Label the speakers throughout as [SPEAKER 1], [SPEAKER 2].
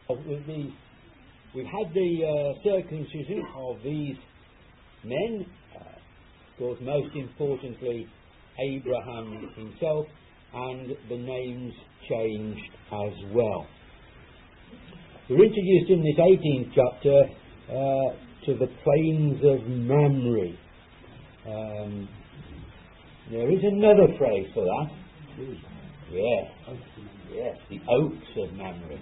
[SPEAKER 1] with these, we've had the circumcision of these men, of course, most importantly, Abraham himself, and the names changed as well. We're introduced in this 18th chapter to the plains of Mamre. There is another phrase for that. Yes, the oaks of Mamre.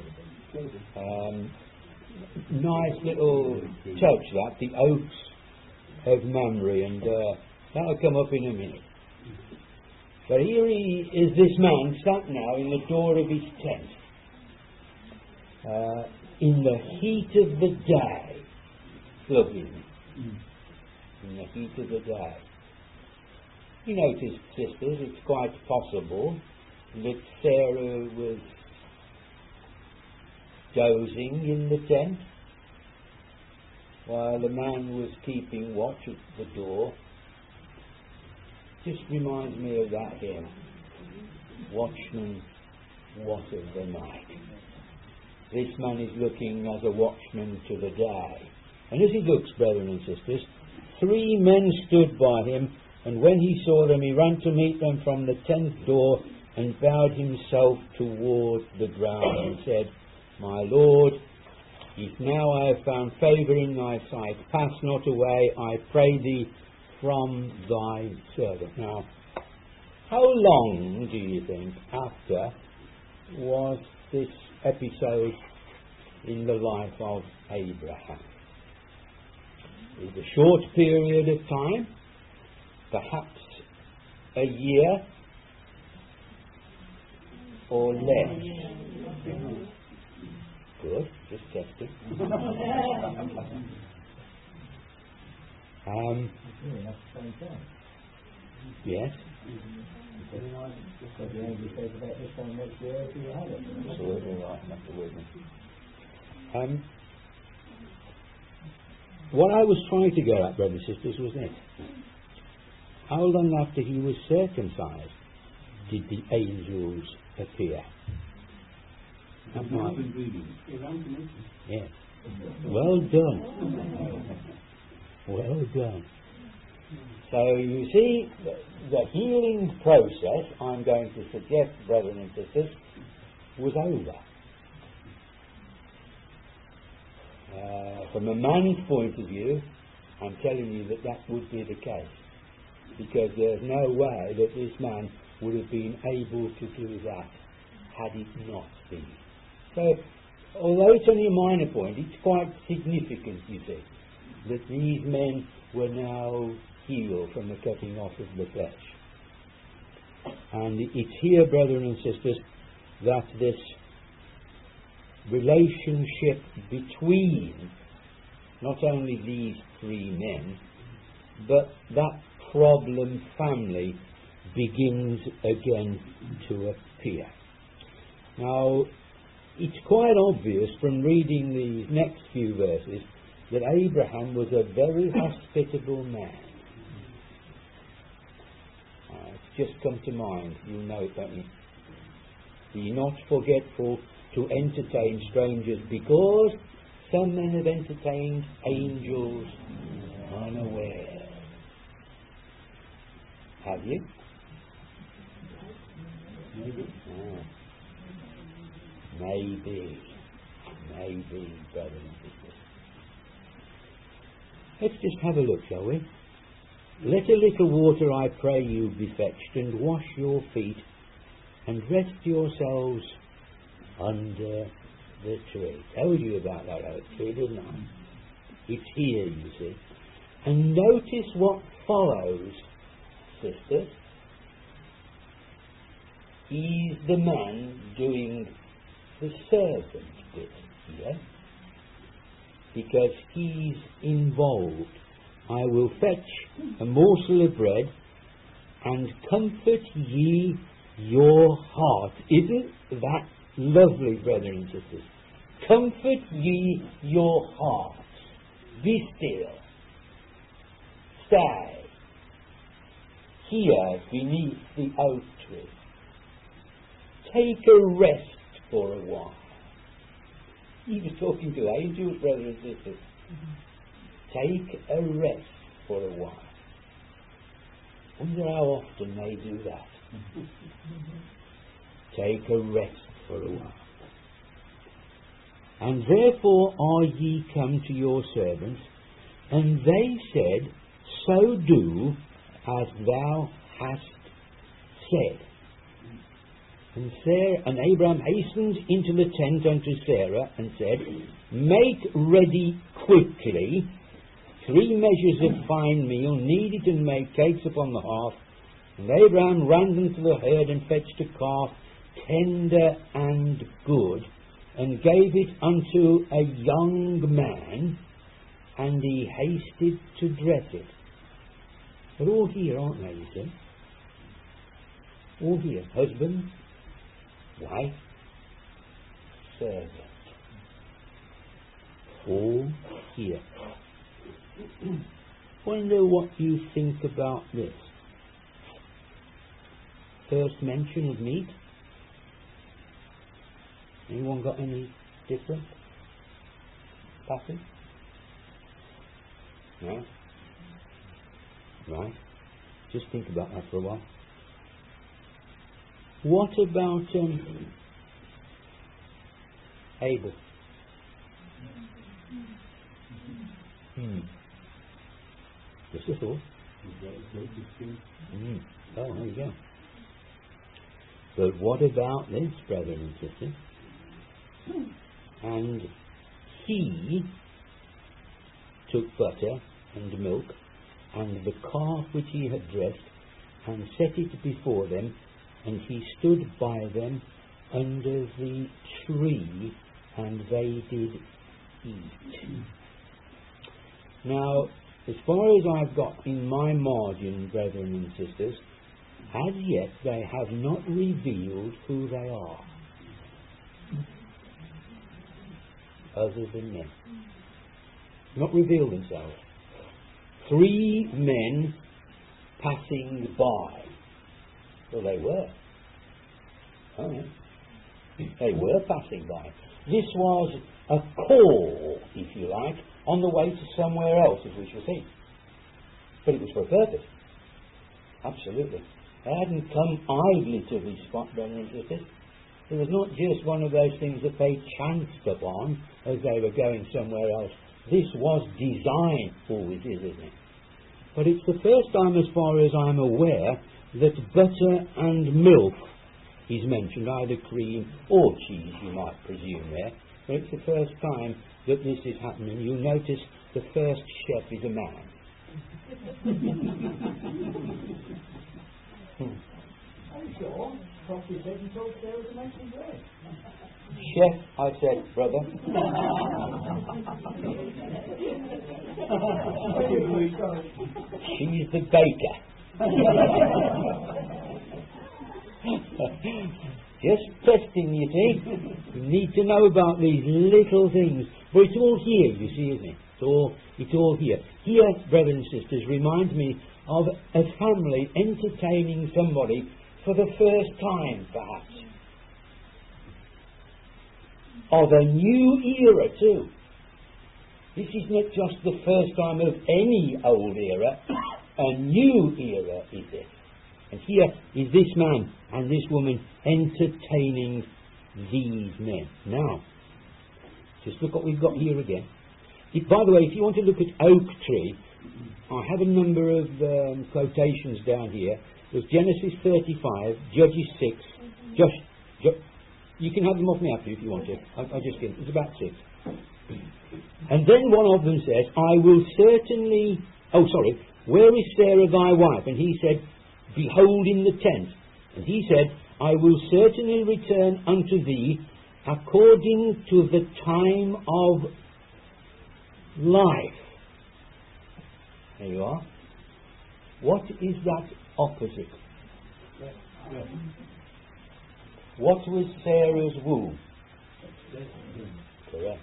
[SPEAKER 1] Nice little touch, that, the oaks of Mamre, and that'll come up in a minute. But here is this man sat now in the door of his tent, in the heat of the day. Lovely, isn't it? In the heat of the day. You notice, sisters, it's quite possible that Sarah was dozing in the tent while the man was keeping watch at the door. Just reminds me of that here. Watchman, what of the night? This man is looking as a watchman to the day. And as he looks, brethren and sisters, 3 men stood by him, and when he saw them, he ran to meet them from the tent door and bowed himself toward the ground and said, My Lord, if now I have found favour in thy sight, pass not away, I pray thee, from thy servant. Now, how long do you think after was this episode in the life of Abraham? Is it a short period of time? Perhaps a year or less? Good, just testing. Yes. Absolutely right, absolutely. What I was trying to get at, brothers and sisters, was this. How long after he was circumcised did the angels appear? Yes. Well done. Well done. So you see, the healing process, I'm going to suggest, brothers and sisters, was over. From a man's point of view, I'm telling you that would be the case. Because there's no way that this man would have been able to do that had it not been. So, although it's only a minor point, it's quite significant, you see, that these men were now healed from the cutting off of the flesh. And it's here, brethren and sisters, that this relationship between not only these 3 men, but that problem family begins again to appear. Now, it's quite obvious from reading these next few verses that Abraham was a very hospitable man. It's just come to mind, you know it, don't you? Be not forgetful to entertain strangers, because some men have entertained angels unaware. Have you? Maybe. Maybe, brothers and sisters. Let's just have a look, shall we? Let a little water, I pray you, be fetched, and wash your feet, and rest yourselves under the tree. Told you about that oak tree, didn't I? It's here, you see. And notice what follows, sisters. He's the man doing the servant bit here, because he's involved. I will fetch a morsel of bread and comfort ye your heart. Isn't that lovely, brethren and sisters? Comfort ye your hearts. Be still. Stay here beneath the oak tree. Take a rest for a while. He was talking to angels, brothers and sisters. Take a rest for a while. Wonder how often they do that. Take a rest for a while. And therefore are ye come to your servants. And they said, so do as thou hast said. And Abraham hastened into the tent unto Sarah and said, make ready quickly 3 measures of fine meal, knead it and make cakes upon the hearth. And Abraham ran unto the herd and fetched a calf, tender and good, and gave it unto a young man, and he hasted to dress it. They're all here, aren't they, you see? All here. Husband, wife, servant. All here. Wonder what you think about this. First mention of meat. Anyone got any different pattern? No? Right. Just think about that for a while. What about Abel? Just a thought. Oh, there you go. But what about this, brother and sister? And he took butter and milk and the calf which he had dressed and set it before them, and he stood by them under the tree, and they did eat. Now, as far as I've got in my margin, brethren and sisters, as yet they have not revealed who they are, other than men. Not revealed themselves. 3 men passing by. Well, they were. Oh, yeah. They were passing by. This was a call, if you like, on the way to somewhere else, as we shall see. But it was for a purpose. Absolutely. They hadn't come idly to this spot, brothers and sisters. It was not just one of those things that they chanced upon as they were going somewhere else. This was designed, always is, isn't it? But it's the first time, as far as I'm aware, that butter and milk is mentioned, either cream or cheese, you might presume there. But it's the first time that this is happening. You'll notice the first chef is a man.
[SPEAKER 2] Sure. Properly said you told Sarah to make some bread.
[SPEAKER 1] Chef, I said, brother. She's the baker. Just testing, you see. You need to know about these little things. But it's all here, you see, isn't it? It's all here. Here, brothers and sisters, reminds me of a family entertaining somebody for the first time, perhaps. Of a new era, too. This is not just the first time of any old era. A new era is this. And here is this man and this woman entertaining these men. Now, just look what we've got here again. By the way, if you want to look at oak tree, I have a number of quotations down here. There's Genesis 35, Judges 6. You can have them off me after if you want to. I'll just get it. It's about 6. And then one of them says, I will certainly... Oh, sorry. Where is Sarah thy wife? And he said, behold in the tent. And he said, I will certainly return unto thee according to the time of life. There you are. What is that opposite? What was Sarah's womb? Correct.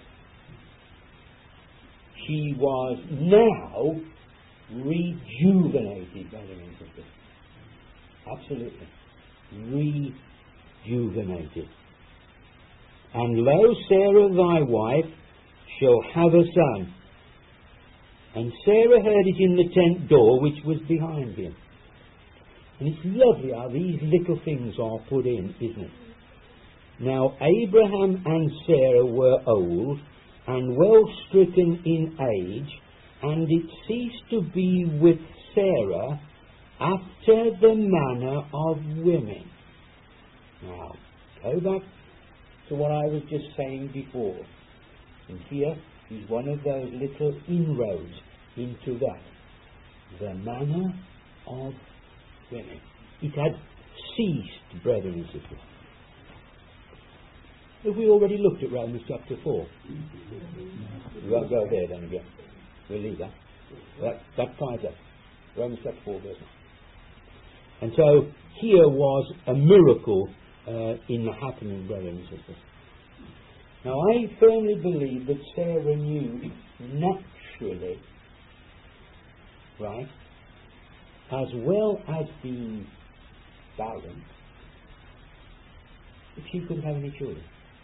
[SPEAKER 1] She was now rejuvenated, brothers and sisters. Absolutely. Rejuvenated. And lo, Sarah thy wife shall have a son. And Sarah heard it in the tent door which was behind him. And it's lovely how these little things are put in, isn't it? Now Abraham and Sarah were old and well stricken in age, and it ceased to be with Sarah after the manner of women. Now, go back to what I was just saying before. And here is one of those little inroads into that. The manner of women. It had ceased, brethren and sisters. Have we already looked at Romans chapter 4? We won't go there then again. We'll leave that. That ties up. Romans chapter 4 verse 9. And so here was a miracle in the happening, brethren and sisters. Now I firmly believe that Sarah knew naturally, right, as well as being barren, if she couldn't have any children.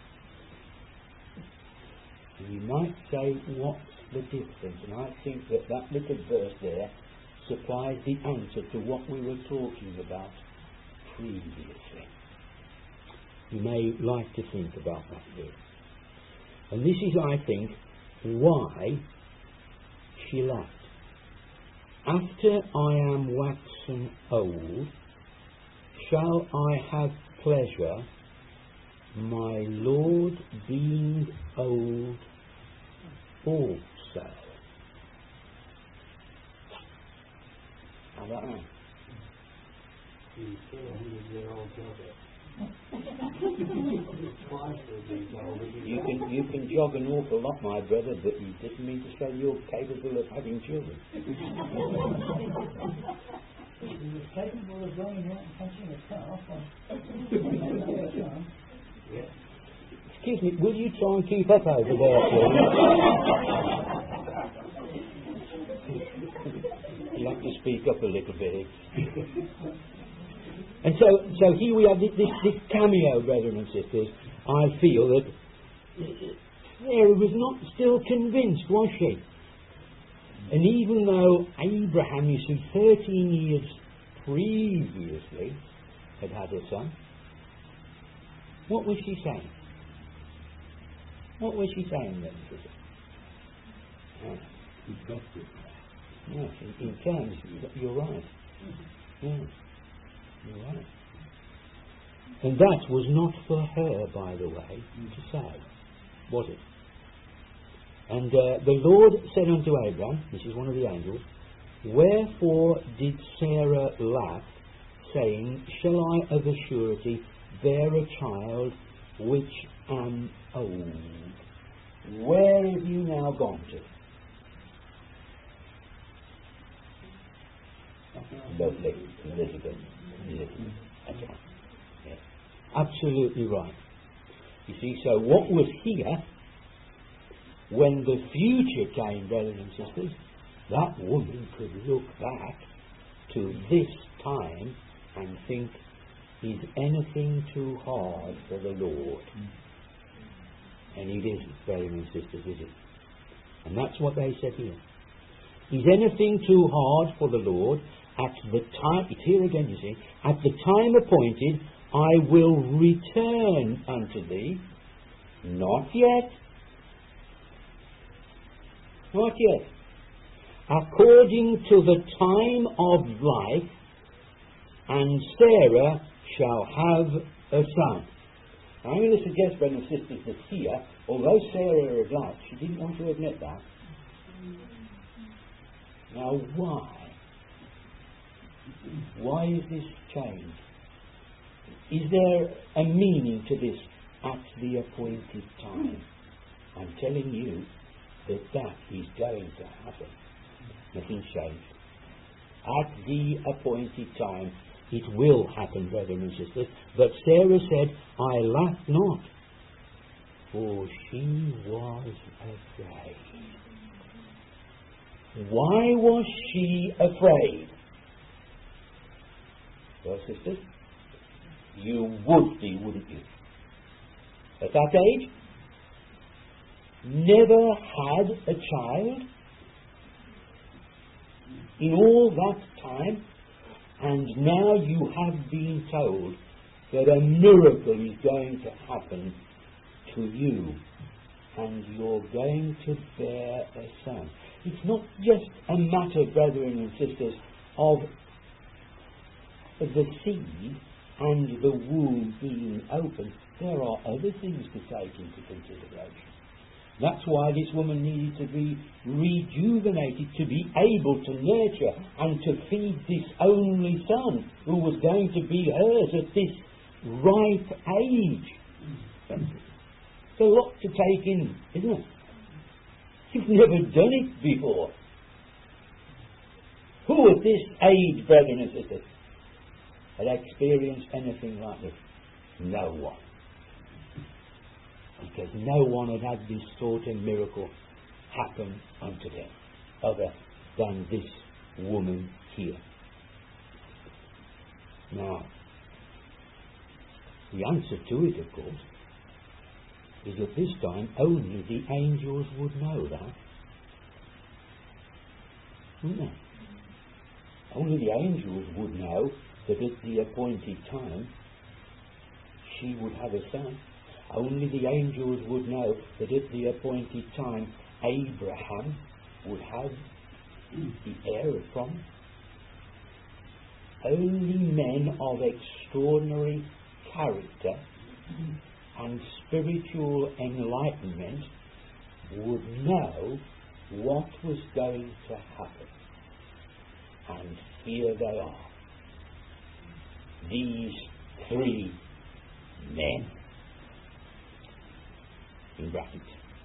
[SPEAKER 1] And you might say, what's the difference? And I think that that little verse there supplies the answer to what we were talking about previously. You may like to think about that bit. And this is, I think, why she laughed. After I am waxen old, shall I have pleasure, my Lord being old also? How about that? You can jog an awful lot, my brother, but you didn't mean to say you're capable of having children.
[SPEAKER 2] He was capable of going out and punching a calf.
[SPEAKER 1] Excuse me, will you try and keep up over there, please? You'll have to speak up a little bit. And so here we have this cameo, brethren and sisters. I feel that Sarah was not still convinced, was she? And even though Abraham, you see, 13 years previously had had a son, what was she saying? What was she saying then? Yes, in terms, you're right. Yes, you're right. And that was not for her, by the way, to say, was it? And the Lord said unto Abraham, this is one of the angels, wherefore did Sarah laugh, saying, shall I of a surety bear a child which am old? Where have you now gone to? Lovely, Elizabeth. That's right. Yes. Absolutely right. You see, so what was here, when the future came, brothers and sisters, that woman could look back to this time and think, is anything too hard for the Lord? And it isn't, brothers and sisters, is it? And that's what they said here. Is anything too hard for the Lord? At the time, it's here again, you see, at the time appointed, I will return unto thee. Not yet. Not yet. According to the time of life, and Sarah shall have a son. Now, I'm going to suggest, brothers and sisters, that here, although Sarah had life, she didn't want to admit that. Now, why? Why is this change? Is there a meaning to this at the appointed time? I'm telling you that that is going to happen. Nothing's changed. At the appointed time, it will happen, brethren and sisters. But Sarah said, I laughed not, for she was afraid. Why was she afraid? Well, sisters, you would be, wouldn't you? at that age, never had a child in all that time, and now you have been told that a miracle is going to happen to you, and you're going to bear a son. It's not just a matter, brethren and sisters, of the seed and the womb being open. There are other things to take into consideration. That's why this woman needed to be rejuvenated, to be able to nurture and to feed this only son who was going to be hers at this ripe age. It's a lot to take in, isn't it? You've never done it before. Who at this age, brethren and sisters, had experienced anything like this? No one. Because no one had had this sort of miracle happen unto them other than this woman here. Now, the answer to it, of course, is that this time only the angels would know that. Wouldn't they? Only the angels would know that at the appointed time she would have a son. Only the angels would know that at the appointed time Abraham would have the heir of promise. Only men of extraordinary character and spiritual enlightenment would know what was going to happen. And here they are. These three men. In brackets.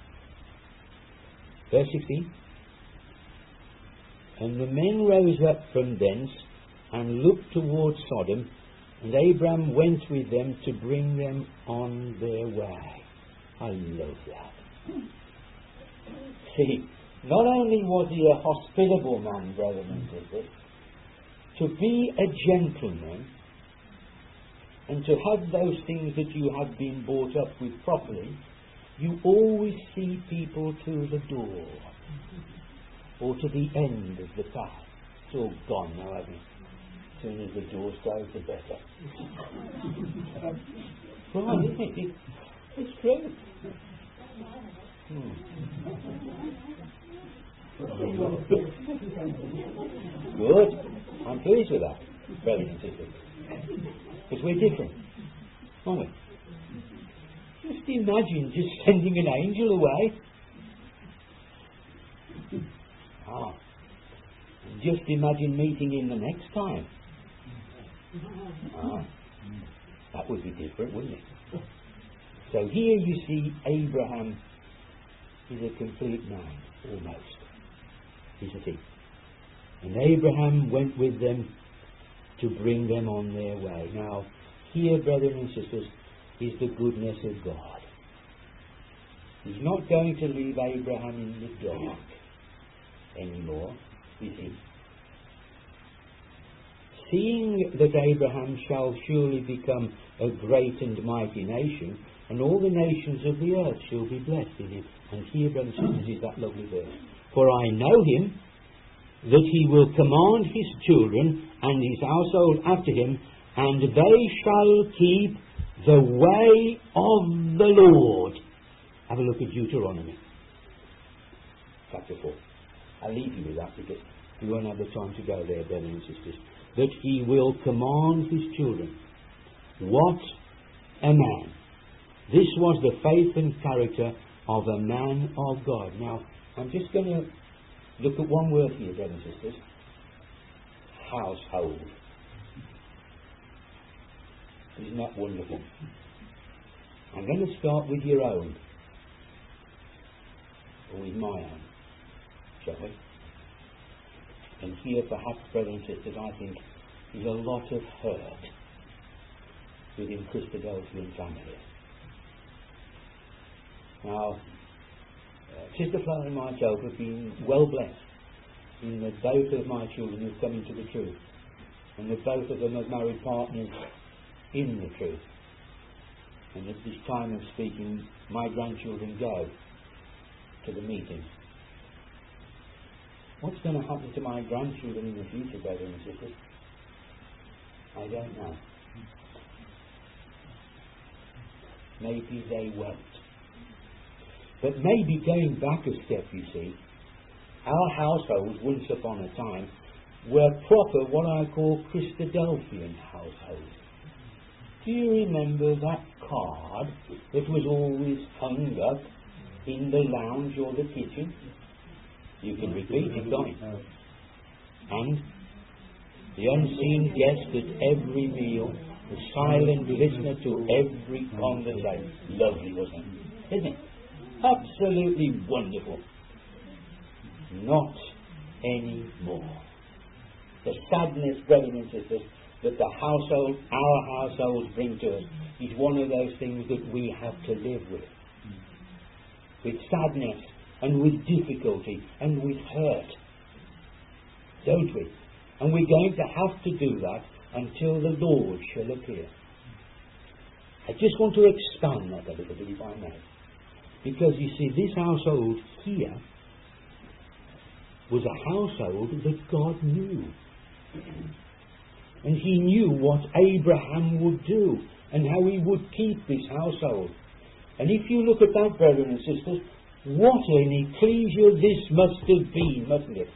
[SPEAKER 1] Verse 16. And the men rose up from thence and looked towards Sodom, and Abraham went with them to bring them on their way. I love that. See, not only was he a hospitable man, brethren and sisters, to be a gentleman and to have those things that you have been brought up with properly, you always see people to the door or to the end of the path. It's all gone now, hasn't it? As soon as the door's closed, the better. Right, isn't it? It's true. Good. I'm pleased with that, brothers and sisters. Because we're different, aren't we? Just imagine just sending an angel away. And just imagine meeting him the next time. That would be different, wouldn't it? So here you see Abraham is a complete man, almost. Isn't he? And Abraham went with them to bring them on their way. Now, here, brothers and sisters, is the goodness of God. He's not going to leave Abraham in the dark anymore, is he? Seeing that Abraham shall surely become a great and mighty nation, and all the nations of the earth shall be blessed in him. And here, brothers and sisters, is that lovely verse. For I know him, that he will command his children and his household after him, and they shall keep the way of the Lord. Have a look at Deuteronomy chapter 4. I'll leave you with that because we won't have the time to go there, brothers and sisters. That he will command his children. What a man! This was the faith and character of a man of God. Now, I'm just going to look at one word here, brothers and sisters. Household. Isn't that wonderful? I'm going to start with your own. Or with my own. Shall we? And here, perhaps, brothers and sisters, I think, is a lot of hurt within Christadelphian family. Now, Sister Flo and myself have been well blessed in that both of my children have come into the truth, and that both of them have married partners in the truth. And at this time of speaking, my grandchildren go to the meeting. What's going to happen to my grandchildren in the future, brothers and sisters? I don't know. Maybe they won't. But maybe going back a step, you see, our households, once upon a time, were proper what I call Christadelphian households. Do you remember that card that was always hung up in the lounge or the kitchen? You can repeat it, can't you? And the unseen guest at every meal, the silent listener to every conversation. Lovely, wasn't it? Isn't it? Absolutely wonderful. Not anymore. The sadness, brothers and sisters, that our households bring to us is one of those things that we have to live with sadness and with difficulty and with hurt, don't we? And we're going to have to do that until the Lord shall appear. I just want to expand that a little bit, if I may, because you see, this household here was a household that God knew. And he knew what Abraham would do and how he would keep this household. And if you look at that, brothers and sisters, what an ecclesia this must have been, mustn't it?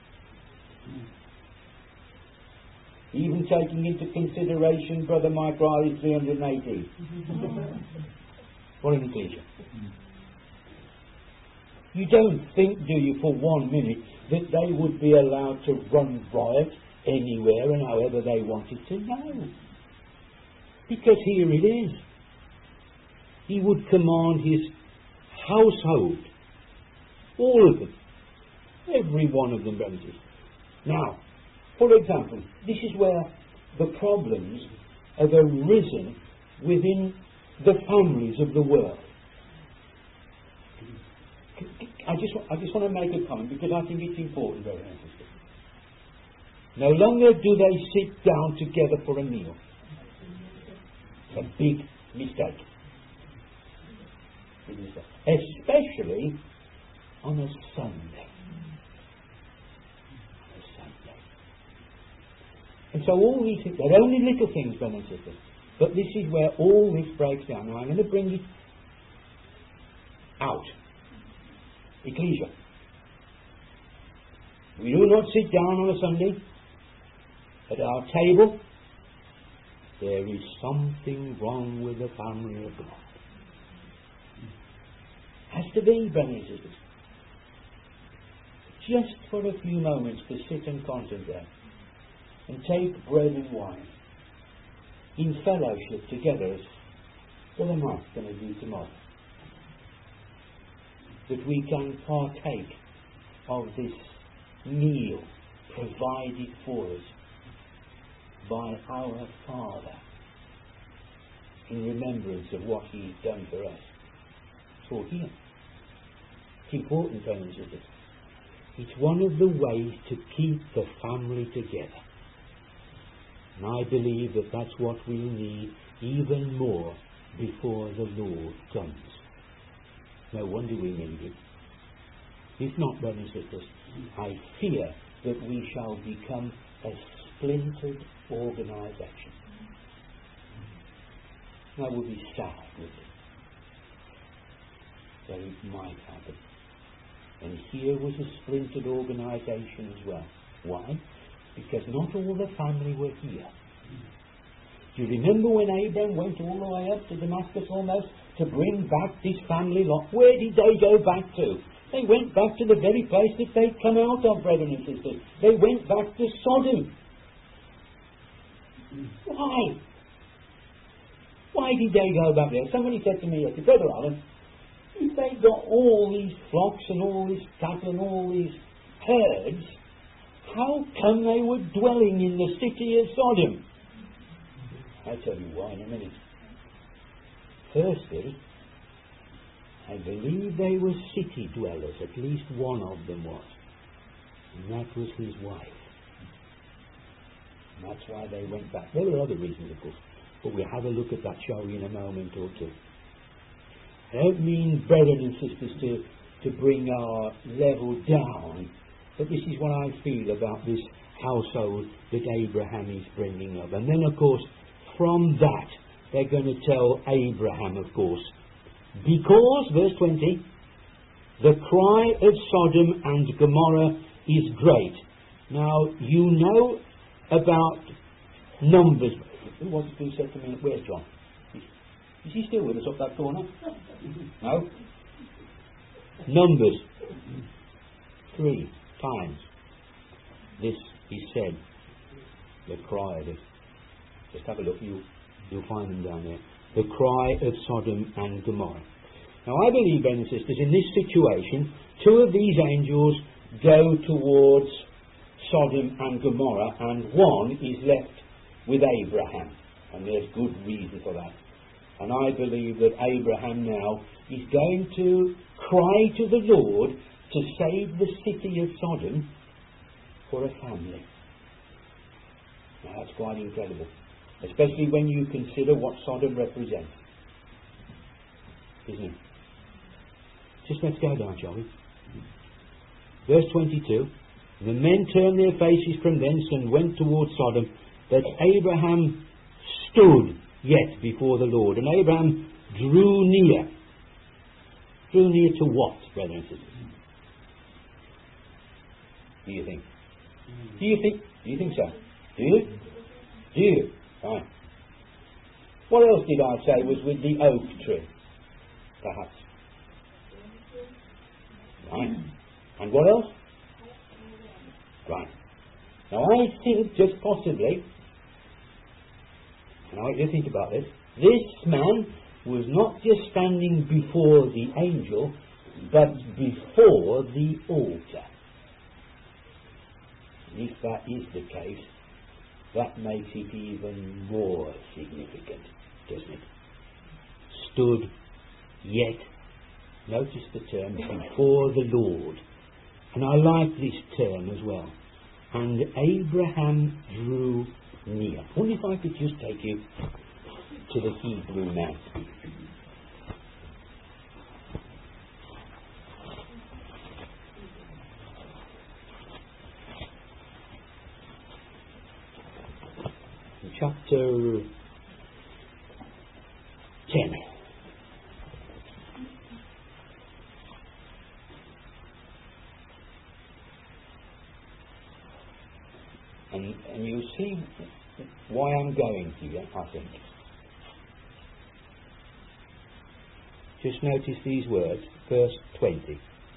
[SPEAKER 1] Even taking into consideration Brother Mike Riley's 380. What an ecclesia. You don't think, do you, for 1 minute, that they would be allowed to run riot anywhere and however they wanted to? No. Because here it is. He would command his household, all of them, every one of them, brothers. Now, for example, this is where the problems have arisen within the families of the world. I just want to make a comment because I think it's important, brothers and sisters. No longer do they sit down together for a meal. It's a big mistake. Especially on a Sunday. And so all these things, they're only little things, brothers and sisters, but this is where all this breaks down. Now I'm going to bring it out. Ecclesia. We do not sit down on a Sunday at our table. There is something wrong with the family of God. Has to be, brothers and sisters. Just for a few moments to sit and contemplate and take bread and wine in fellowship together as Brother Mark's going to do tomorrow. That we can partake of this meal provided for us by our Father in remembrance of what He's done for us. For Him. It's important, brothers and sisters. It's one of the ways to keep the family together. And I believe that that's what we need even more before the Lord comes. No wonder we need it. If not, brothers and sisters, I fear that we shall become a splintered organisation. That would be sad, wouldn't it? So it might happen. And here was a splintered organisation as well. Why? Because not all the family were here. Do you remember when Abraham went all the way up to Damascus almost to bring back this family lot? Where did they go back to? They went back to the very place that they'd come out of, brothers and sisters. They went back to Sodom. Why? Why did they go back there? Somebody said to me, Brother Alan, if they got all these flocks and all this cattle and all these herds, how come they were dwelling in the city of Sodom? I'll tell you why in a minute. Firstly, I believe they were city dwellers, at least one of them was. And that was his wife. And that's why they went back. There were other reasons, of course. But we'll have a look at that, shall we, in a moment or two. I don't mean, brethren and sisters, to bring our level down, but this is what I feel about this household that Abraham is bringing up. And then, of course, from that, they're going to tell Abraham, of course, because, verse 20, the cry of Sodom and Gomorrah is great. Now, you know about Numbers. What's been said to me? Where's John? Is he still with us up that corner? No? Numbers 3 times this is said. The cry of it. Just have a look, you'll find them down there. The cry of Sodom and Gomorrah. Now I believe, brothers and sisters, in this situation, two of these angels go towards Sodom and Gomorrah, and one is left with Abraham. And there's good reason for that. And I believe that Abraham now is going to cry to the Lord to save the city of Sodom for a family. Now that's quite incredible. Especially when you consider what Sodom represents. Isn't it? Just let's go down, shall we? Verse 22. The men turned their faces from thence and went towards Sodom, but Abraham stood yet before the Lord. And Abraham drew near. Drew near to what, brothers and sisters? Do you think? Do you think so? Do you? Right. What else did I say was with the oak tree? Perhaps. Right. And what else? Right. Now I think just possibly, and I want you to think about this, this man was not just standing before the angel, but before the altar. And if that is the case, that makes it even more significant, doesn't it? Stood yet, notice the term, before the Lord. And I like this term as well. And Abraham drew near. I wonder if I could just take you to the Hebrew now. Chapter 10. And you'll see why I'm going here, I think. Just notice these words, verse 20.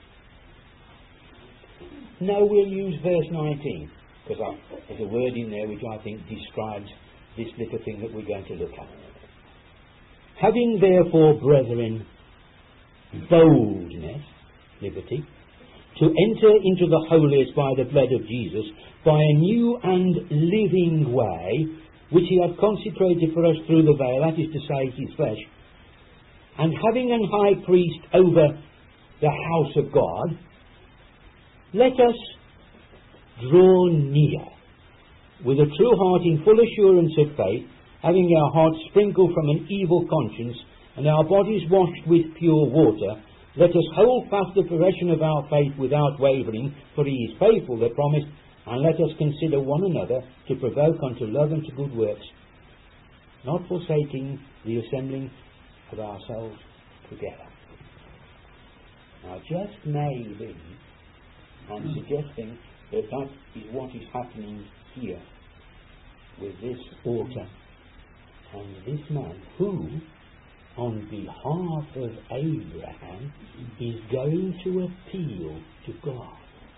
[SPEAKER 1] No, we'll use verse 19, because there's a word in there which I think describes this little thing that we're going to look at. Having therefore, brethren, boldness, liberty, to enter into the holiest by the blood of Jesus, by a new and living way, which he hath consecrated for us through the veil, that is to say, his flesh, and having an high priest over the house of God, let us draw near, with a true heart in full assurance of faith, having our hearts sprinkled from an evil conscience, and our bodies washed with pure water. Let us hold fast the profession of our faith without wavering, for he is faithful that promised, and let us consider one another to provoke unto love and to good works, not forsaking the assembling of ourselves together. Now just maybe I'm suggesting that that is what is happening here with this altar and this man who, on behalf of Abraham, is going to appeal to God.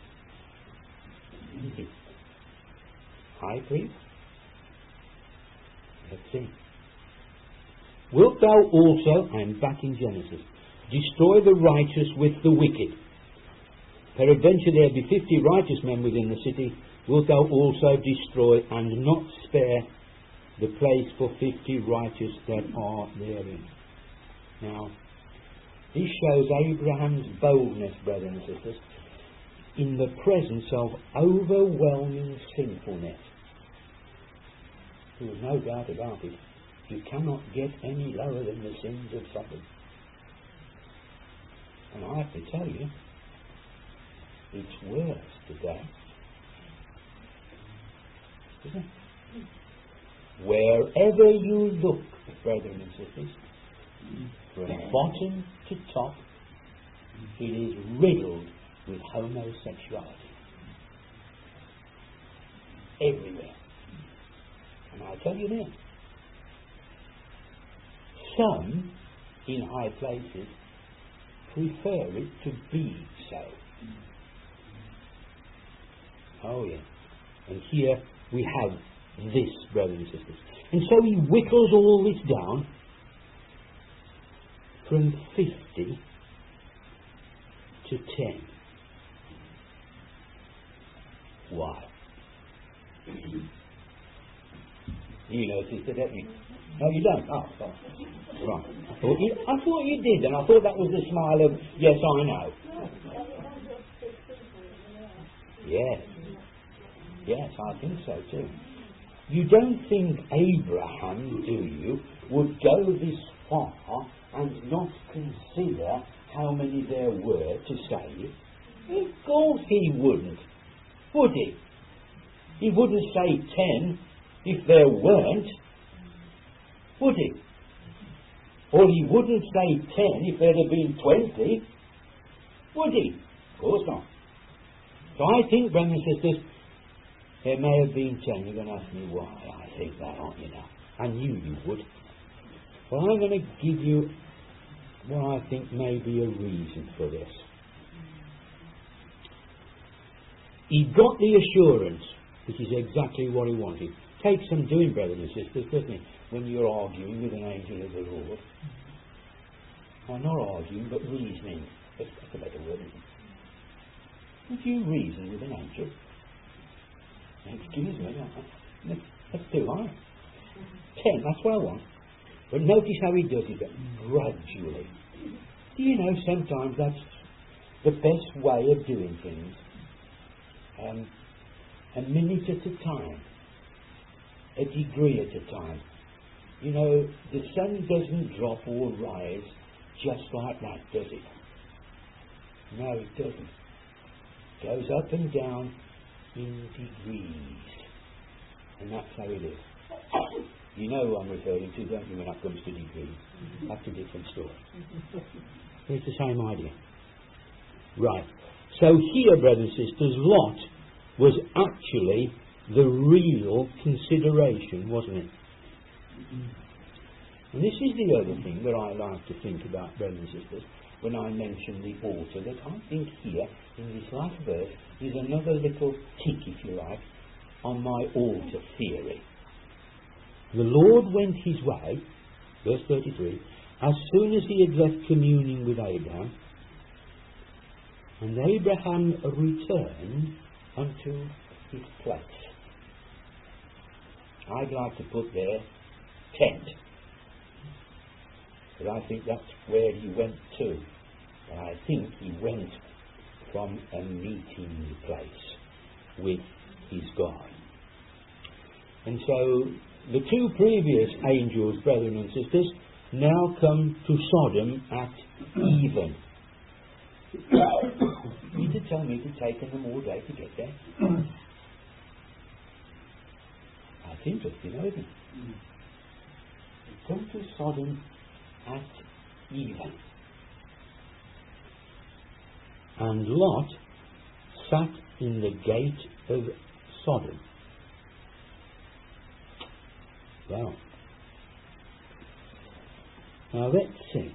[SPEAKER 1] High priest? Let's see. Wilt thou also, I'm back in Genesis, destroy the righteous with the wicked? Peradventure there be 50 righteous men within the city, wilt thou also destroy and not spare the place for 50 righteous that are therein? Now, this shows Abraham's boldness, brothers and sisters, in the presence of overwhelming sinfulness. There was no doubt about it. You cannot get any lower than the sins of Sodom. And I have to tell you, it's worse today. Isn't it? Wherever you look, brethren and sisters, from bottom to top, it is riddled with homosexuality. Everywhere. And I'll tell you this. Some, in high places, prefer it to be so. Oh, yeah. And here we have this, brothers and sisters. And so he whittles all this down from 50 to 10. Why? You notice that, don't you? No, you don't. Oh, right. I thought you did, and I thought that was the smile of, yes, I know. Yes. Yes, I think so too. You don't think Abraham, do you, would go this far and not consider how many there were to save? Of course he wouldn't. Would he? He wouldn't say 10 if there weren't. Would he? Or he wouldn't say 10 if there had been 20. Would he? Of course not. So I think, brothers and sisters, there may have been 10. You're going to ask me why I think that, aren't you now? I knew you would. Well, I'm going to give you what I think may be a reason for this. He got the assurance, which is exactly what he wanted. Takes some doing, brothers and sisters, doesn't it? When you're arguing with an angel of the Lord. Well, not arguing, but reasoning. That's a better word, isn't it? Would you reason with an angel? Excuse me, let's do that. 10, that's what I want. But notice how he does it gradually. Do you know, sometimes that's the best way of doing things. A minute at a time. A degree at a time. You know, the sun doesn't drop or rise just like that, does it? No, it doesn't. It goes up and down in degrees. And that's how it is. You know who I'm referring to, don't you, when that comes to degrees? That's a different story. But it's the same idea. Right. So here, brothers and sisters, Lot was actually the real consideration, wasn't it? And this is the other thing that I like to think about, brothers and sisters, when I mention the altar, that I think here, in this last verse, is another little tick, if you like, on my altar theory. The Lord went his way, verse 33, as soon as he had left communing with Abraham, and Abraham returned unto his place. I'd like to put there tent, but I think that's where he went to. And I think he went from a meeting place with his God. And so the two previous angels, brethren and sisters, now come to Sodom at even. You did tell me it had taken them all day to get there. That's interesting, isn't it? They come to Sodom at even. And Lot sat in the gate of Sodom. Well, now let's see.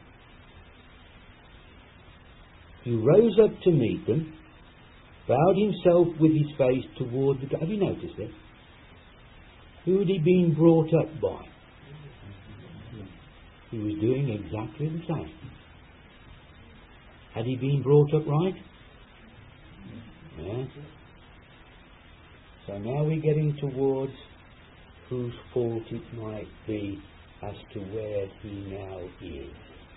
[SPEAKER 1] He rose up to meet them, bowed himself with his face toward the... Have you noticed this? Who had he been brought up by? He was doing exactly the same. Had he been brought up right? Yeah. So now we're getting towards whose fault it might be as to where he now is.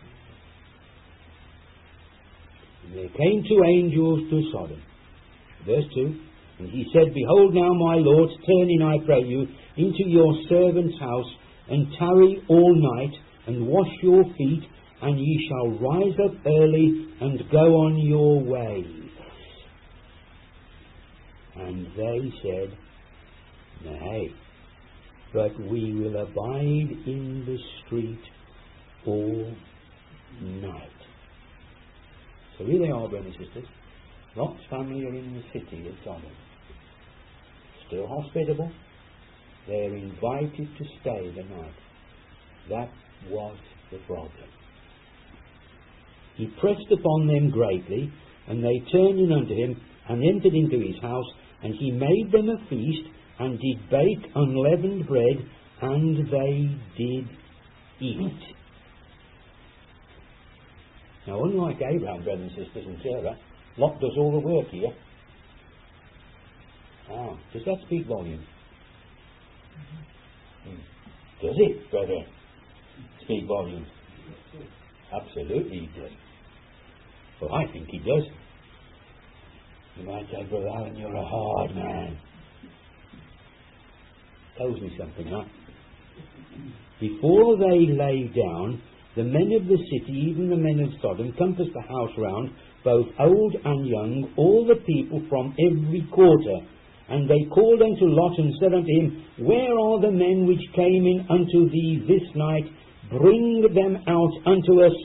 [SPEAKER 1] And there came two angels to Sodom. Verse 2. And he said, Behold now, my lords, turn in, I pray you, into your servant's house, and tarry all night, and wash your feet, and ye shall rise up early, and go on your ways. And they said, Nay, but we will abide in the street all night. So here they are, brothers and sisters. Lot's family are in the city of Sodom. Still hospitable. They're invited to stay the night. That was the problem. He pressed upon them greatly, and they turned in unto him, and entered into his house, and he made them a feast, and did bake unleavened bread, and they did eat. Now, unlike Abraham, brothers and sisters, and Sarah, Lot does all the work here. Does that speak volumes? Does it, brother? Speak volumes? Absolutely he does. Well, I think he does. You might say, Brother Alan, you're a hard man. Tells me something, huh? Before they lay down, the men of the city, even the men of Sodom, compassed the house round, both old and young, all the people from every quarter. And they called unto Lot, and said unto him, Where are the men which came in unto thee this night? Bring them out unto us,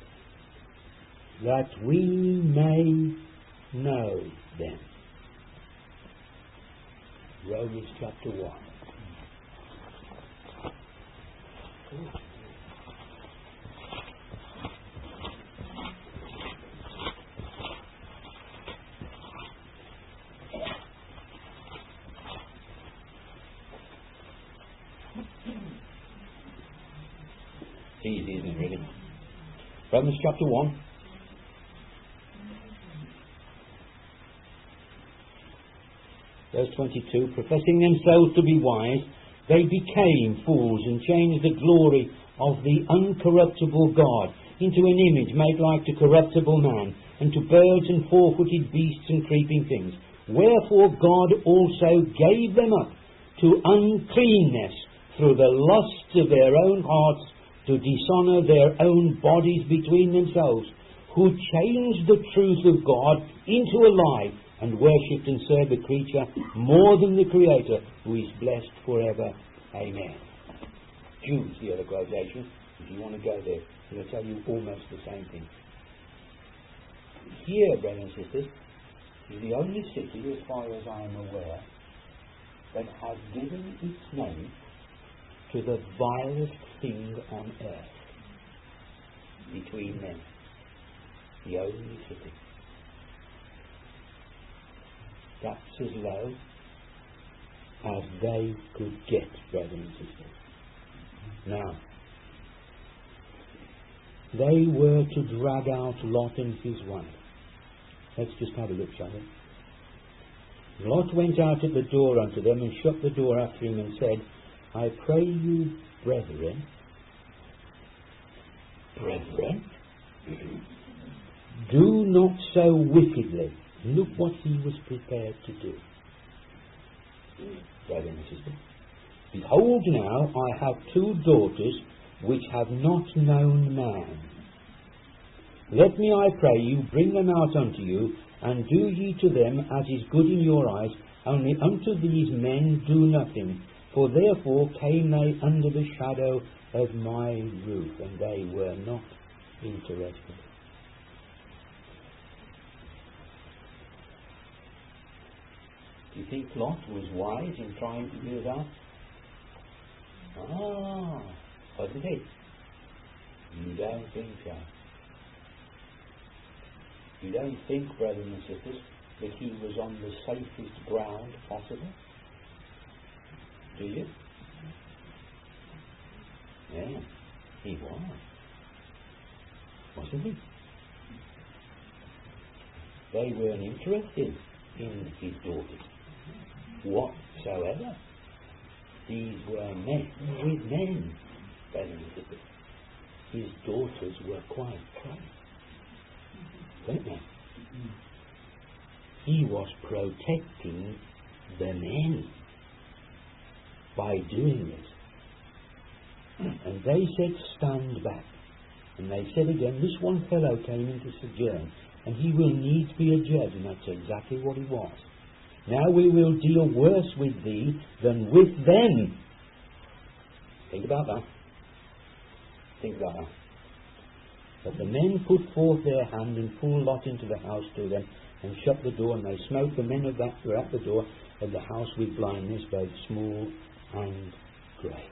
[SPEAKER 1] that we may know them. Romans chapter 1. It's easy, isn't it, really? Romans chapter 1. Verse 22, professing themselves to be wise, they became fools, and changed the glory of the uncorruptible God into an image made like to corruptible man, and to birds and four-footed beasts and creeping things. Wherefore God also gave them up to uncleanness through the lusts of their own hearts, to dishonour their own bodies between themselves, who changed the truth of God into a lie, and worshipped and served the creature more than the Creator, who is blessed forever. Amen. Jude's the other quotation. If you want to go there, it'll tell you almost the same thing. Here, brothers and sisters, is the only city, as far as I am aware, that has given its name to the vilest thing on earth between them. The only city. That's as low as they could get, brothers and sisters. Now, they were to drag out Lot and his wife. Let's just have a look, shall we? Lot went out at the door unto them, and shut the door after him, and said, I pray you, brethren, do not so wickedly. Look what he was prepared to do. Brother and sister, behold, now I have two daughters which have not known man. Let me, I pray you, bring them out unto you, and do ye to them as is good in your eyes, only unto these men do nothing, for therefore came they under the shadow of my roof, and they were not interested. Do you think Lot was wise in trying to do that? Wasn't he? You don't think so. You don't think, brothers and sisters, that he was on the safest ground possible? Do you? Yeah, he was. Wasn't he? They weren't interested in his daughters whatsoever. These were men with men, brothers and sisters. His daughters were quite plain, weren't they? He was protecting the men by doing this. And they said, stand back. And they said again, this one fellow came into sojourn, and he will needs be a judge. And that's exactly what he was. Now we will deal worse with thee than with them. Think about that. Think about that. But the men put forth their hand and pulled Lot into the house to them and shut the door, and they smote the men of that were at the door of the house with blindness, both small and great.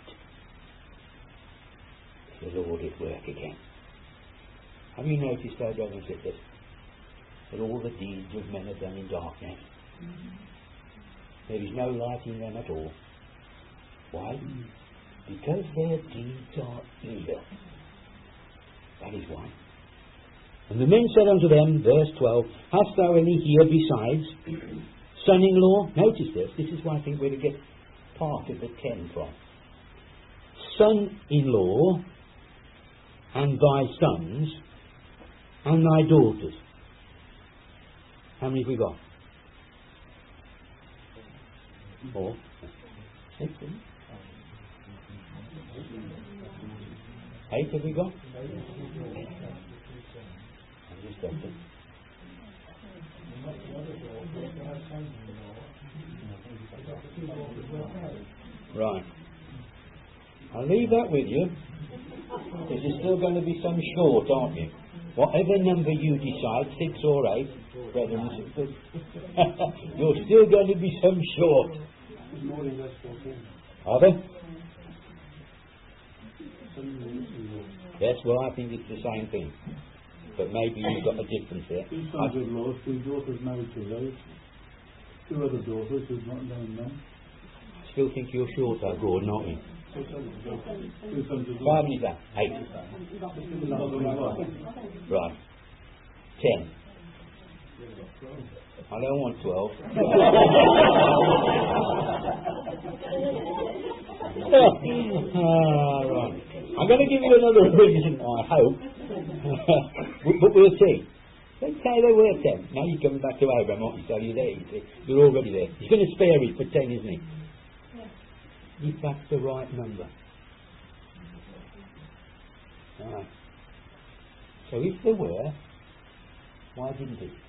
[SPEAKER 1] The Lord at work again. Have you noticed, though, brothers and sisters, that all the deeds of men are done in darkness? There is no light in them at all. Why? Because their deeds are evil. That is why. And the men said unto them, verse 12, hast thou any here besides son-in-law? Notice this. This is why I think we're to get part of the 10 from. Son-in-law, and thy sons, and thy daughters. How many have we got? 4. 6, isn't it? 8 have we got? I'm just checking. Right. I'll leave that with you, because there's still going to be some short, aren't you? Whatever number you decide, 6 or 8, brethren and sisters, you're still going to be some short. Are there? Yes, well, I think it's the same thing. But maybe you've got a difference there.
[SPEAKER 3] 2 sons-in-law, 2 daughters married to those. 2 other daughters who've not known them.
[SPEAKER 1] I still think you're short, though, Gordon, aren't you?
[SPEAKER 3] 2 sons-in-law.
[SPEAKER 1] How many is that? 8. Right. 10. I don't want 12. Right. I'm going to give you another reason, I hope. but we'll see. Let's say there were 10. Now you're coming back to Abraham, aren't you? So you're there, you see. You're already there. He's going to spare it for 10, isn't he? If that's the right number. Right. So if there were, why didn't he?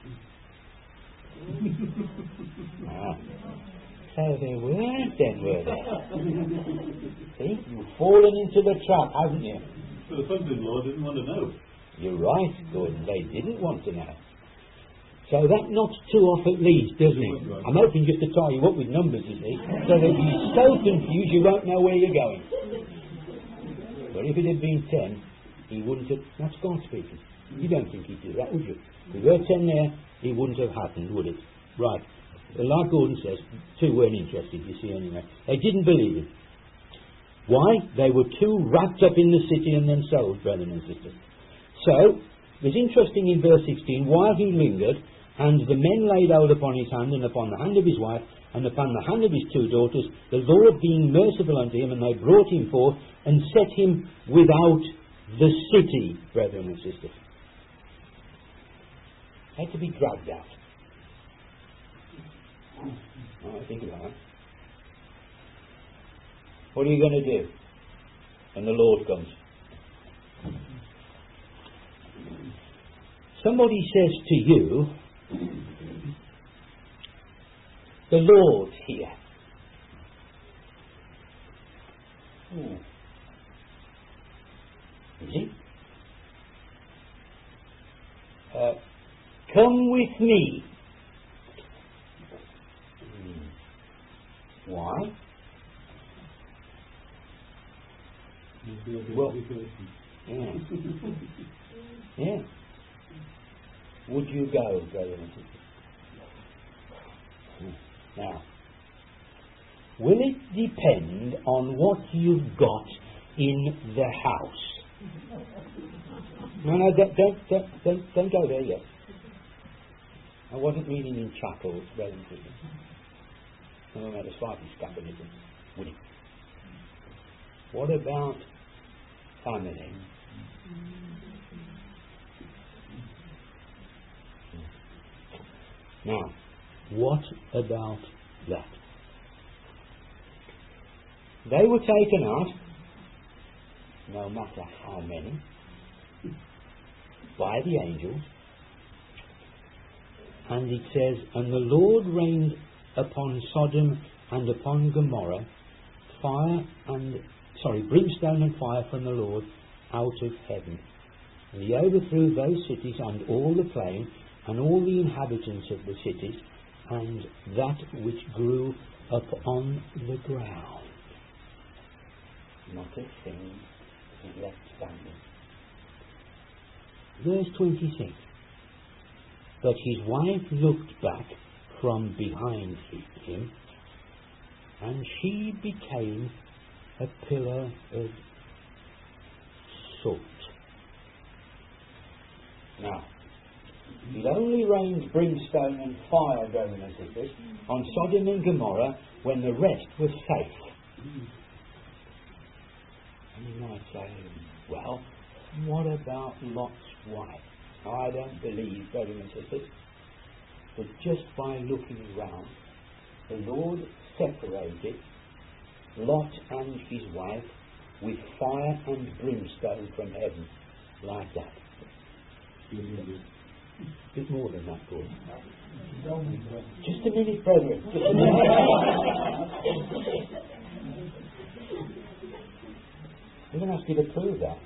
[SPEAKER 1] So there weren't then, were there? See? You've fallen into the trap, haven't you?
[SPEAKER 3] So the sons-in-law didn't want to know.
[SPEAKER 1] You're right, Gordon. They didn't want to know. So that knocks 2 off at least, doesn't it? I'm hoping just to tie you up with numbers, you see, so that you're so confused you won't know where you're going. But if it had been 10, he wouldn't have... That's God speaking. You don't think he'd do that, would you? If there were 10 there, it wouldn't have happened, would it? Right. Like Gordon says, 2 weren't interested, you see, anyway. They didn't believe him. Why? They were too wrapped up in the city and themselves, brethren and sisters. So, it's interesting in verse 16, while he lingered, and the men laid hold upon his hand, and upon the hand of his wife, and upon the hand of his 2 daughters, the Lord being merciful unto him, and they brought him forth, and set him without the city, brethren and sisters. Had to be dragged out. I think about that. What are you going to do when the Lord comes? Somebody says to you, the Lord's here. Is he? Come with me. Why? Well, yeah. Yeah. Would you go, brother and sister? Now, will it depend on what you've got in the house? No, don't go there yet. I wasn't reading in chapels, brother and sister. No matter slightly scandalism, would it? What about family? Now, what about that? They were taken out no matter how many, by the angels. And it says, and the Lord rained upon Sodom and upon Gomorrah brimstone and fire from the Lord out of heaven. And he overthrew those cities and all the plain and all the inhabitants of the cities and that which grew upon the ground. Not a thing is left standing. Verse 26. But his wife looked back from behind him, and she became a pillar of salt. Now, it only rained brimstone and fire, brothers and sisters, on Sodom and Gomorrah when the rest was safe. And you might say, well, what about Lot's wife? I don't believe, brothers and sisters, that just by looking around, the Lord separated Lot and his wife with fire and brimstone from heaven, like that. A bit more than that, Paul. Just a minute, brethren. Just a minute. We're going to ask you to prove that.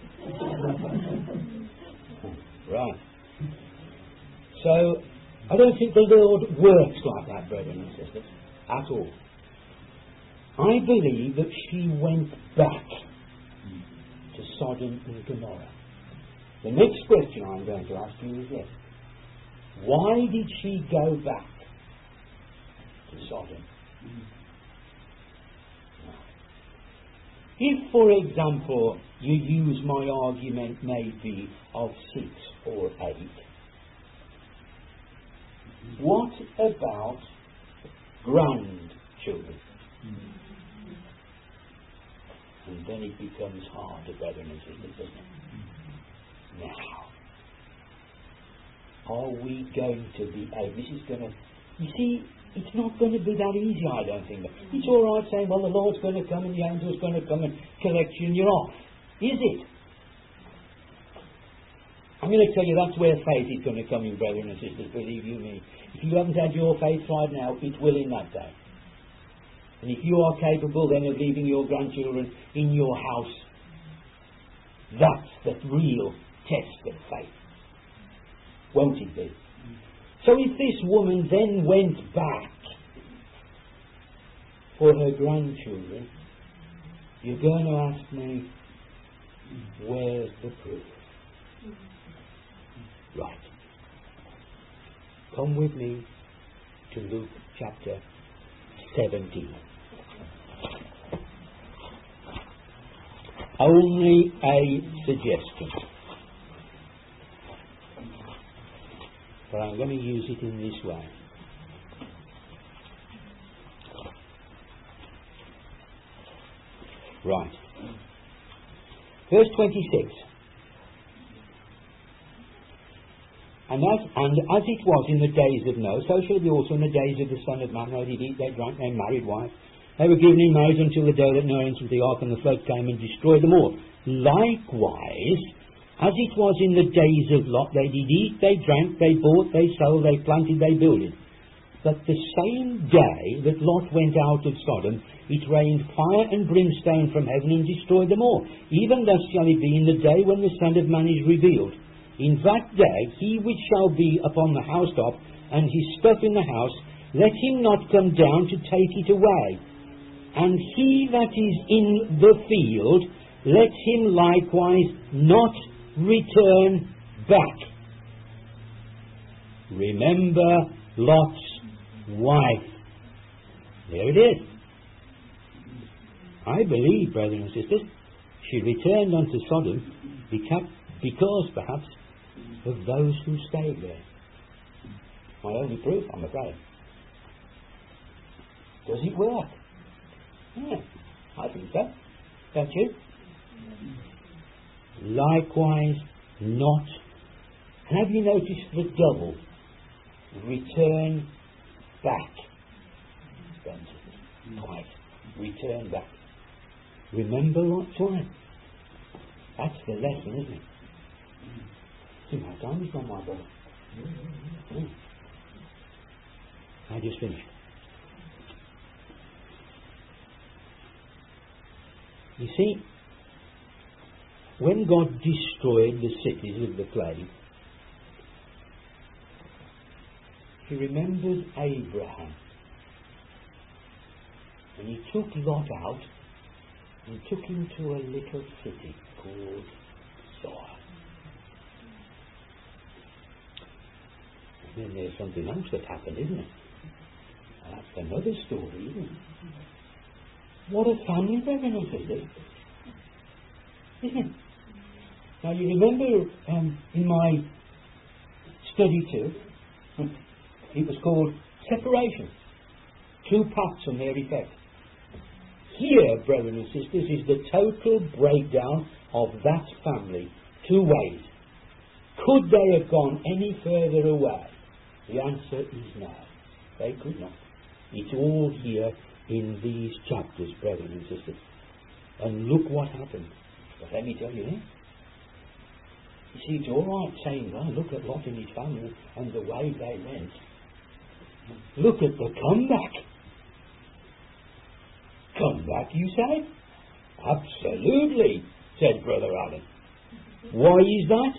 [SPEAKER 1] Right. So, I don't think the Lord works like that, brethren and sisters, at all. I believe that she went back to Sodom and Gomorrah. The next question I'm going to ask you is this. Why did she go back to Sodom? If, for example, you use my argument maybe of 6 or 8, what about grandchildren? And then it becomes harder, brethren and sisters, doesn't it? Now, are we going to be able... This is going to... You see, it's not going to be that easy, I don't think. It's all right saying, well, the Lord's going to come and the angel's going to come and collect you and you're off. Is it? I'm going to tell you that's where faith is going to come in, brethren and sisters, believe you me. If you haven't had your faith tried now, it will in that day. And if you are capable then of leaving your grandchildren in your house, that's the real test of faith. Won't it be? So if this woman then went back for her grandchildren, you're going to ask me, where's the proof? Right. Come with me to Luke chapter 17. Only a suggestion. But I'm going to use it in this way. Right. Verse 26. And as it was in the days of Noah, so shall it be also in the days of the Son of Man. They did eat, they drank, they married wives. They were given in marriage until the day that Noah entered the ark and the flood came and destroyed them all. Likewise, as it was in the days of Lot, they did eat, they drank, they bought, they sold, they planted, they builded. But the same day that Lot went out of Sodom, it rained fire and brimstone from heaven and destroyed them all. Even thus shall it be in the day when the Son of Man is revealed. In that day he which shall be upon the housetop, and his stuff in the house, let him not come down to take it away. And he that is in the field, let him likewise not return back. Remember Lot's wife. There it is. I believe, brothers and sisters, she returned unto Sodom because perhaps of those who stayed there. My only proof, I'm afraid. Does it work? Yeah, I think so. Don't you? Likewise not. Have you noticed the double? Return back. Don't you? Twice. Return back. Remember Lot's wife. That's the lesson, isn't it? See, my time is gone, my brother. I just finished. You see, when God destroyed the cities of the plague, He remembered Abraham. And He took Lot out and took him to a little city called Sodom. And then there's something else that happened, isn't it? That's another story, isn't it? What a family, brethren and sisters. Isn't it? Now you remember in my study too, it was called separation. Two paths and their effect. Here, brethren and sisters, is the total breakdown of that family. Two ways. Could they have gone any further away? The answer is no. They could not. It's all here in these chapters, brethren and sisters. And look what happened. But let me tell you this. You see, it's all right saying, well, look at Lot and his family and the way they went. Look at the comeback. Comeback, you say? Absolutely, said Brother Allen. Why is that?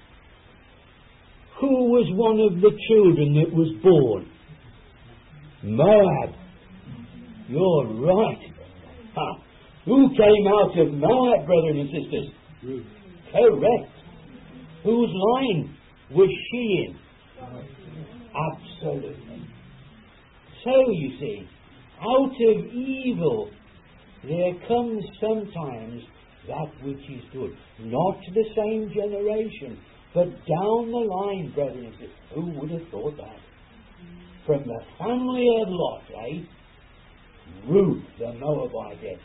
[SPEAKER 1] Who was one of the children that was born? Moab. You're right. Who came out of Moab, brothers and sisters? Correct. Whose line was she in? Absolutely. So, you see, out of evil there comes sometimes that which is good. Not the same generation, but down the line, brothers and sisters. Who would have thought that? From the family of Lot, Ruth the Moabitess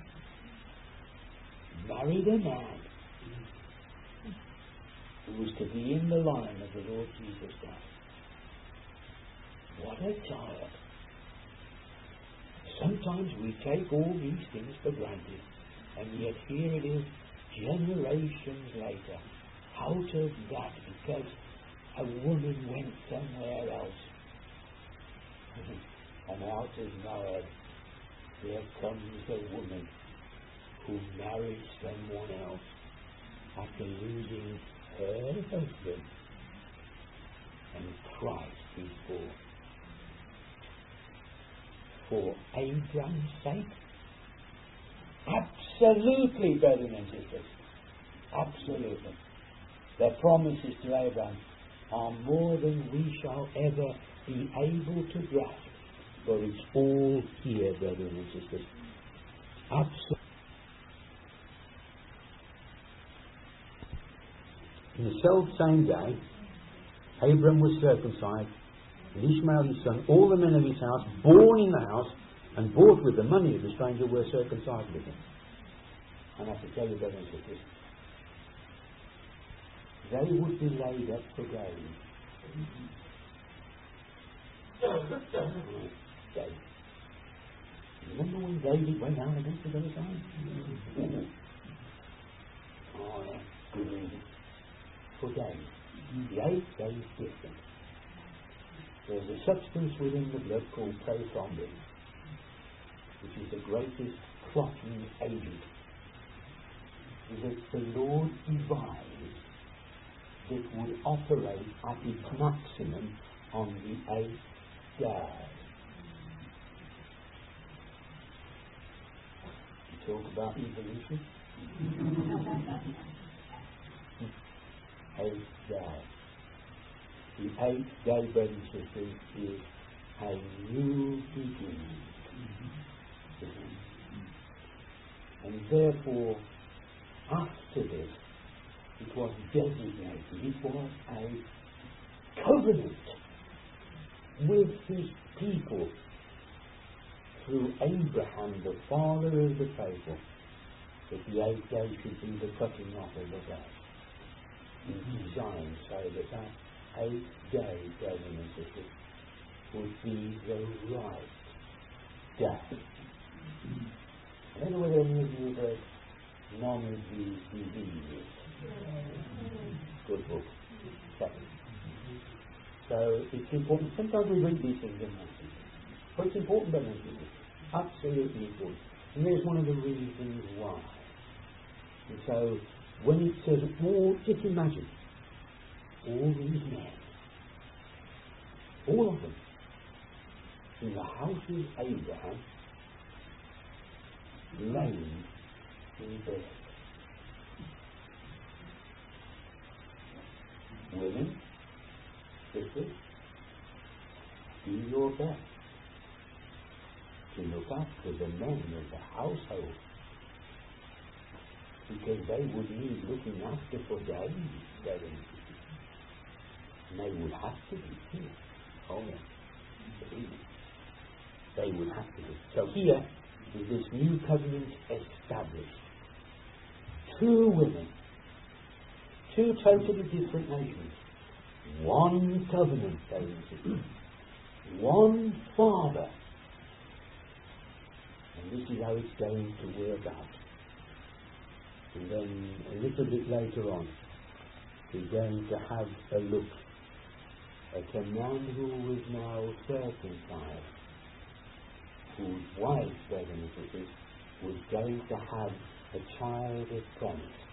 [SPEAKER 1] married a man who was to be in the line of the Lord Jesus Christ. What a child. Sometimes we take all these things for granted, and yet here it is, generations later, out of that, because a woman went somewhere else. And out of Moab, there comes a woman who married someone else after losing her husband, and Christ is born. For Abraham's sake? Absolutely, brothers and sisters. Absolutely. The promises to Abraham are more than we shall ever be able to grasp. For it's all here, brothers and sisters. Absolutely. In the self-same day, Abraham was circumcised, and Ishmael his son, all the men of his house, born in the house, and bought with the money of the stranger, were circumcised with him. And I have to tell you, brothers and sisters, they would be laid up for days. Remember when David went out against the Philistines? Oh, yeah, good reason. For days. The 8 days different. There's a substance within the blood called prothrombin, which is the greatest clotting agent, that the Lord devised that would operate at its maximum on the 8th day. You talk about evolution? 8th day. The 8th day, brothers and sisters, is a new beginning. And therefore, after this, it was designated, it was a covenant with his people through Abraham, the father of the faithful, that the 8th day should be the cutting off of the day. It's designed so that that 8th day, brothers and sisters, would be the right day. I don't know whether any of you have heard none of these diseases. Good book. Second. So it's important. Sometimes we read these things and but it's important, don't you? Absolutely important. And there's one of the reasons why. And so when it says, just imagine, all these men, all of them, in the house of Abraham, laying in bed. Women, sisters, do your best to look after the men of the household, because they would need looking after for days, and they would have to be here. Oh yeah. They would have to be. So here is this new covenant established. Two women, two totally different nations, one covenant, they insist. One Father. And this is how it's going to work out. And then a little bit later on, we're going to have a look at a man who was now circumcised, whose wife, brothers and sisters, was going to have a child of promise.